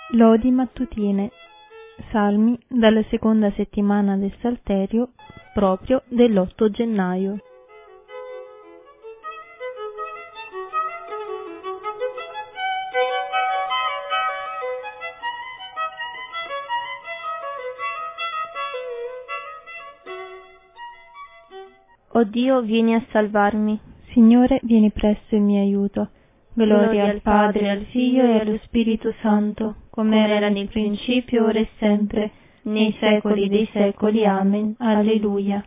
Lodi mattutine. Salmi dalla seconda settimana del Salterio, proprio dell'8 gennaio. O Dio, vieni a salvarmi. Signore, vieni presto in mio aiuto. Gloria al Padre, al Figlio e allo Spirito Santo, come era nel principio, ora e sempre, nei secoli dei secoli. Amen. Alleluia.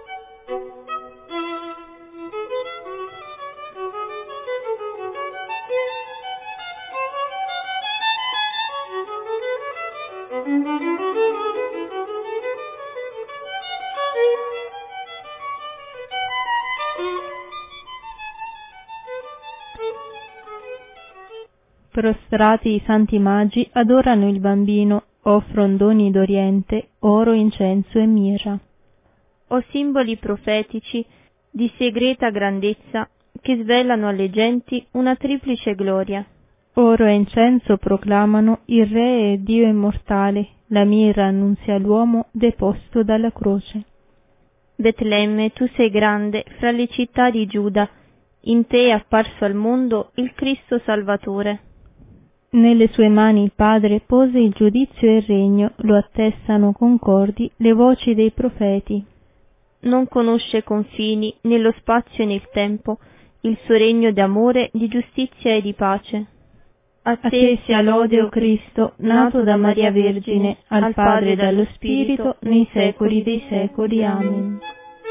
Prostrati i santi magi adorano il bambino, offrono doni d'Oriente, oro, incenso e mirra. O simboli profetici di segreta grandezza che svelano alle genti una triplice gloria. Oro e incenso proclamano il Re è Dio immortale, la mirra annunzia l'uomo deposto dalla croce. Betlemme, tu sei grande fra le città di Giuda, in te è apparso al mondo il Cristo Salvatore. Nelle sue mani il Padre pose il giudizio e il regno, lo attestano concordi le voci dei profeti. Non conosce confini nello spazio e nel tempo, il suo regno d'amore, di giustizia e di pace. A te sia lode, o Cristo, nato da Maria Vergine, al Padre e dallo Spirito, nei secoli dei secoli. Amen.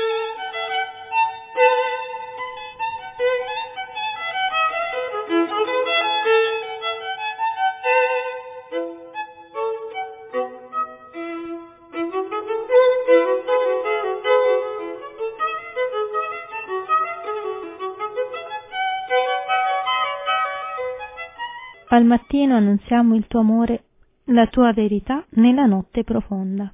Al mattino annunziamo il tuo amore, la tua verità nella notte profonda.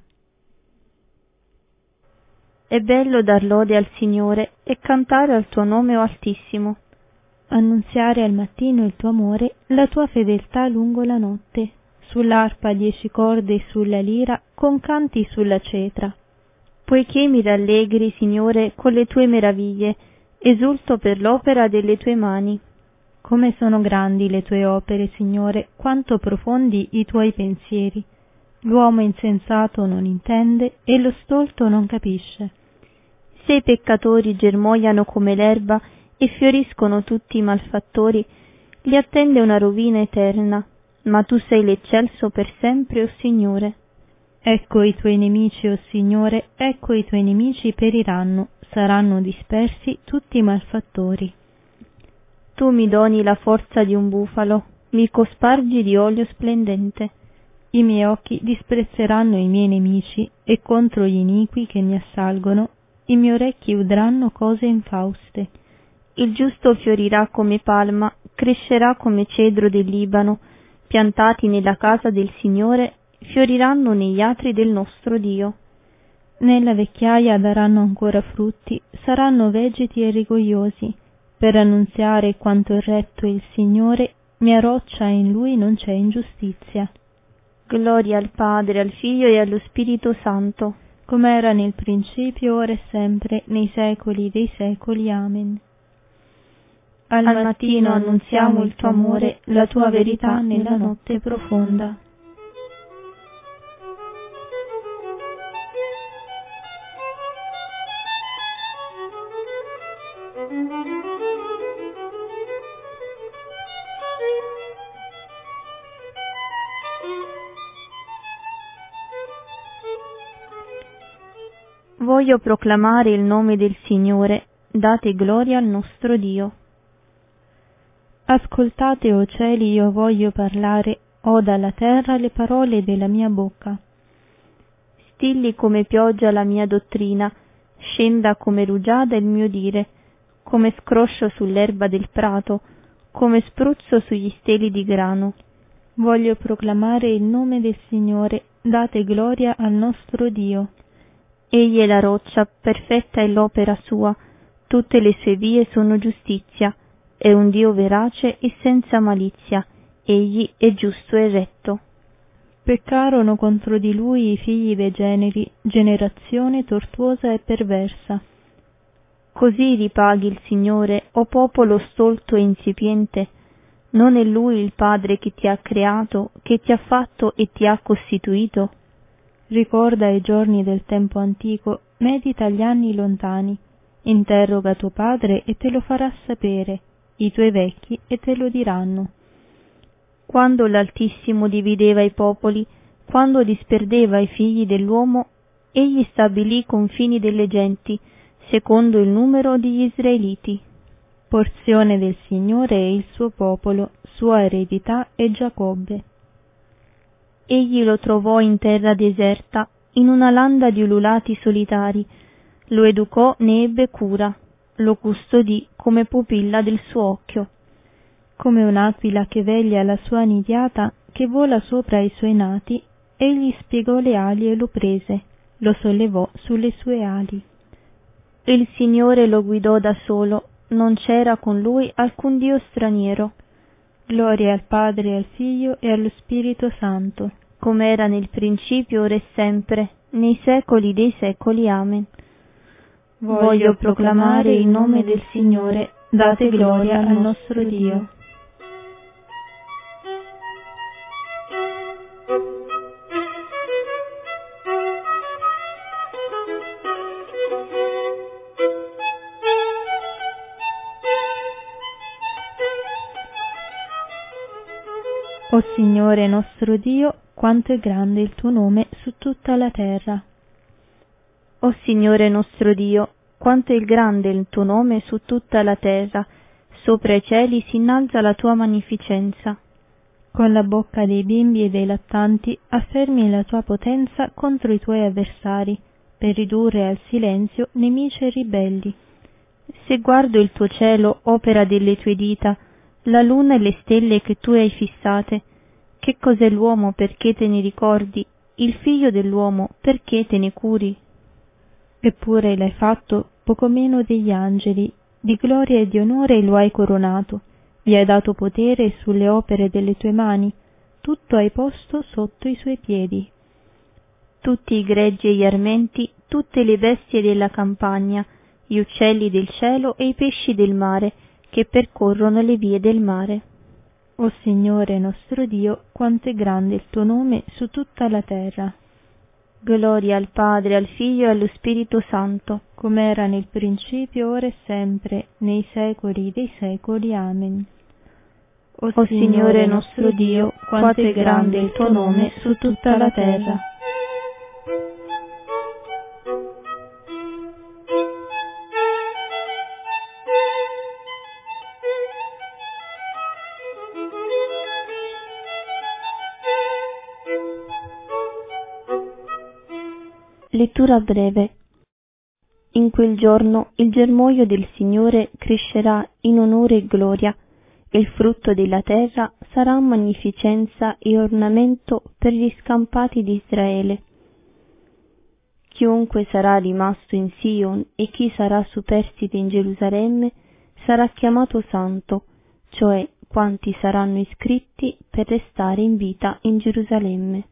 È bello dar lode al Signore e cantare al tuo nome, o Altissimo. Annunziare al mattino il tuo amore, la tua fedeltà lungo la notte, sull'arpa 10 corde e sulla lira, con canti sulla cetra. Poiché mi rallegri, Signore, con le tue meraviglie, esulto per l'opera delle tue mani. Come sono grandi le tue opere, Signore, quanto profondi i tuoi pensieri. L'uomo insensato non intende e lo stolto non capisce. Se i peccatori germogliano come l'erba e fioriscono tutti i malfattori, li attende una rovina eterna, ma tu sei l'eccelso per sempre, o Signore. Ecco i tuoi nemici, o Signore, ecco i tuoi nemici periranno, saranno dispersi tutti i malfattori. Tu mi doni la forza di un bufalo, mi cospargi di olio splendente. I miei occhi disprezzeranno i miei nemici, e contro gli iniqui che mi assalgono, i miei orecchi udranno cose infauste. Il giusto fiorirà come palma, crescerà come cedro del Libano, piantati nella casa del Signore, fioriranno negli atri del nostro Dio. Nella vecchiaia daranno ancora frutti, saranno vegeti e rigogliosi, per annunziare quanto è retto il Signore, mia roccia, e in Lui non c'è ingiustizia. Gloria al Padre, al Figlio e allo Spirito Santo, come era nel principio, ora e sempre, nei secoli dei secoli. Amen. Al mattino annunziamo il tuo amore, la tua verità nella notte profonda. Voglio proclamare il nome del Signore, date gloria al nostro Dio. Ascoltate, o cieli, io voglio parlare, ho dalla terra le parole della mia bocca. Stilli come pioggia la mia dottrina, scenda come rugiada il mio dire, come scroscio sull'erba del prato, come spruzzo sugli steli di grano. Voglio proclamare il nome del Signore, date gloria al nostro Dio. Egli è la roccia, perfetta è l'opera sua, tutte le sue vie sono giustizia, è un Dio verace e senza malizia, egli è giusto e retto. Peccarono contro di lui i figli dei generi, generazione tortuosa e perversa. Così ripaghi il Signore, o popolo stolto e insipiente. Non è Lui il Padre che ti ha creato, che ti ha fatto e ti ha costituito? Ricorda i giorni del tempo antico, medita gli anni lontani. Interroga tuo padre e te lo farà sapere, i tuoi vecchi e te lo diranno. Quando l'Altissimo divideva i popoli, quando disperdeva i figli dell'uomo, egli stabilì i confini delle genti, secondo il numero degli Israeliti. Porzione del Signore è il suo popolo, sua eredità è Giacobbe. Egli lo trovò in terra deserta, in una landa di ululati solitari, lo educò, ne ebbe cura, lo custodì come pupilla del suo occhio. Come un'aquila che veglia la sua nidiata, che vola sopra i suoi nati, egli spiegò le ali e lo prese, lo sollevò sulle sue ali. Il Signore lo guidò da solo, non c'era con lui alcun Dio straniero. Gloria al Padre, al Figlio e allo Spirito Santo, come era nel principio, ora e sempre, nei secoli dei secoli. Amen. Voglio proclamare il nome del Signore, date gloria al nostro Dio. O Signore nostro Dio, quanto è grande il tuo nome su tutta la terra. O Signore nostro Dio, quanto è grande il tuo nome su tutta la terra, sopra i cieli si innalza la tua magnificenza. Con la bocca dei bimbi e dei lattanti affermi la tua potenza contro i tuoi avversari, per ridurre al silenzio nemici e ribelli. Se guardo il tuo cielo, opera delle tue dita, la luna e le stelle che tu hai fissate, che cos'è l'uomo perché te ne ricordi, il figlio dell'uomo perché te ne curi? Eppure l'hai fatto poco meno degli angeli, di gloria e di onore lo hai coronato, gli hai dato potere sulle opere delle tue mani, tutto hai posto sotto i suoi piedi. Tutti i greggi e gli armenti, tutte le bestie della campagna, gli uccelli del cielo e i pesci del mare, che percorrono le vie del mare. O Signore nostro Dio, quanto è grande il tuo nome su tutta la terra. Gloria al Padre, al Figlio e allo Spirito Santo, come era nel principio, ora e sempre, nei secoli dei secoli. Amen. O Signore nostro Dio, quanto è grande il tuo nome su tutta la terra. Lettura breve. In quel giorno il germoglio del Signore crescerà in onore e gloria, e il frutto della terra sarà magnificenza e ornamento per gli scampati di Israele. Chiunque sarà rimasto in Sion e chi sarà superstite in Gerusalemme sarà chiamato santo, cioè quanti saranno iscritti per restare in vita in Gerusalemme.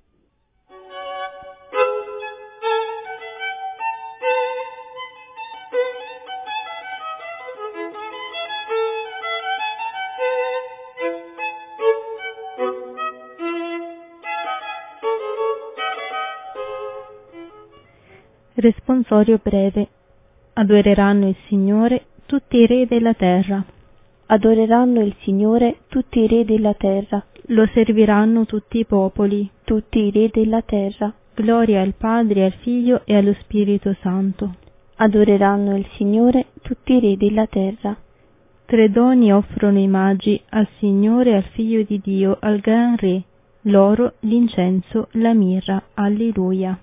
Responsorio breve. Adoreranno il Signore tutti i re della terra. Adoreranno il Signore tutti i re della terra. Lo serviranno tutti i popoli. Tutti i re della terra. Gloria al Padre, al Figlio e allo Spirito Santo. Adoreranno il Signore tutti i re della terra. 3 doni offrono i magi al Signore e al Figlio di Dio, al Gran Re: l'oro, l'incenso, la mirra. Alleluia.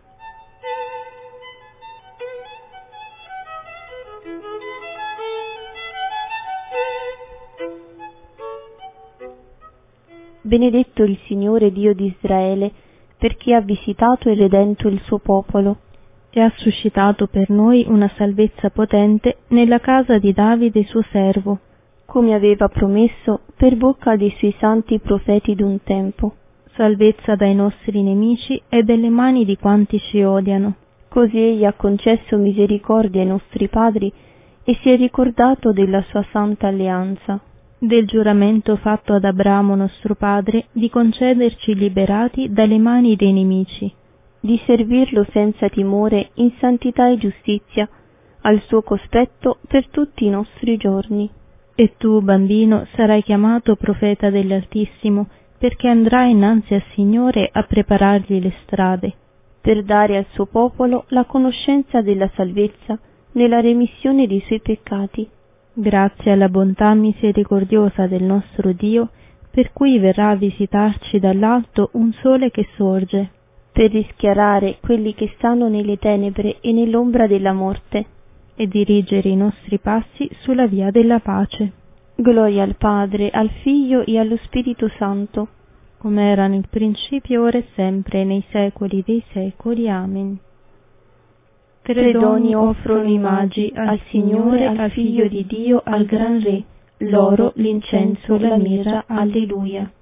Benedetto il Signore Dio di Israele, perché ha visitato e redento il suo popolo, e ha suscitato per noi una salvezza potente nella casa di Davide suo servo, come aveva promesso per bocca dei suoi santi profeti d'un tempo. salvezza dai nostri nemici e dalle mani di quanti ci odiano. Così Egli ha concesso misericordia ai nostri padri e si è ricordato della sua santa alleanza, del giuramento fatto ad Abramo nostro padre di concederci liberati dalle mani dei nemici, di servirlo senza timore in santità e giustizia, al suo cospetto per tutti i nostri giorni. E tu, bambino, sarai chiamato profeta dell'Altissimo, perché andrai innanzi al Signore a preparargli le strade, per dare al suo popolo la conoscenza della salvezza nella remissione dei suoi peccati. Grazie alla bontà misericordiosa del nostro Dio, per cui verrà a visitarci dall'alto un sole che sorge, per rischiarare quelli che stanno nelle tenebre e nell'ombra della morte, e dirigere i nostri passi sulla via della pace. Gloria al Padre, al Figlio e allo Spirito Santo, come era nel principio, ora e sempre, nei secoli dei secoli. Amen. Tre doni offrono i magi al Signore, al Figlio di Dio, al Gran Re, l'oro, l'incenso, la mirra. Alleluia.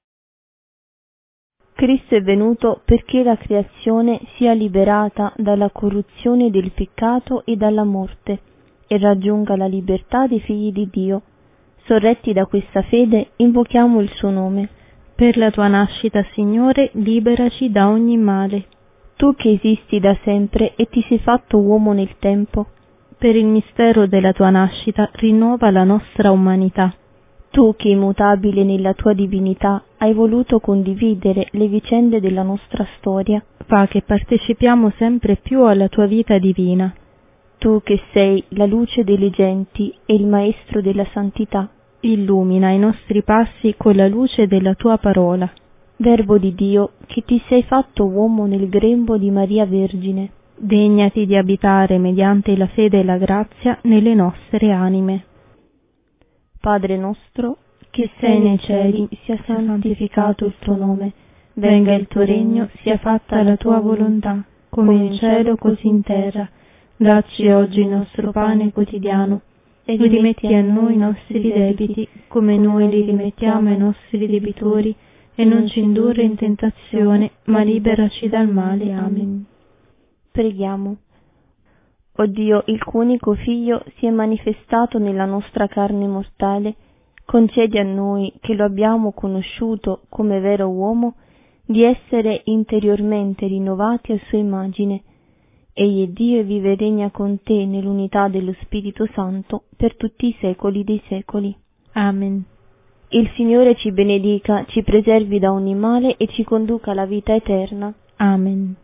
Cristo è venuto perché la creazione sia liberata dalla corruzione del peccato e dalla morte e raggiunga la libertà dei figli di Dio. Sorretti da questa fede, invochiamo il suo nome. Per la tua nascita, Signore, liberaci da ogni male. Tu che esisti da sempre e ti sei fatto uomo nel tempo, per il mistero della tua nascita, rinnova la nostra umanità. Tu che immutabile nella tua divinità hai voluto condividere le vicende della nostra storia, fa che partecipiamo sempre più alla tua vita divina. Tu che sei la luce delle genti e il maestro della santità, illumina i nostri passi con la luce della tua parola. Verbo di Dio, che ti sei fatto uomo nel grembo di Maria Vergine, degnati di abitare mediante la fede e la grazia nelle nostre anime. Padre nostro, che sei nei cieli, sia santificato il tuo nome, venga il tuo regno, sia fatta la tua volontà, come in cielo così in terra. Dacci oggi il nostro pane quotidiano e rimetti a noi i nostri debiti, come noi li rimettiamo ai nostri debitori, e non ci indurre in tentazione, ma liberaci dal male. Amen. Preghiamo. O Dio, il tuo unico Figlio si è manifestato nella nostra carne mortale, concedi a noi, che lo abbiamo conosciuto come vero uomo, di essere interiormente rinnovati a sua immagine. Egli è Dio e vive e regna con te nell'unità dello Spirito Santo per tutti i secoli dei secoli. Amen. Il Signore ci benedica, ci preservi da ogni male e ci conduca alla vita eterna. Amen.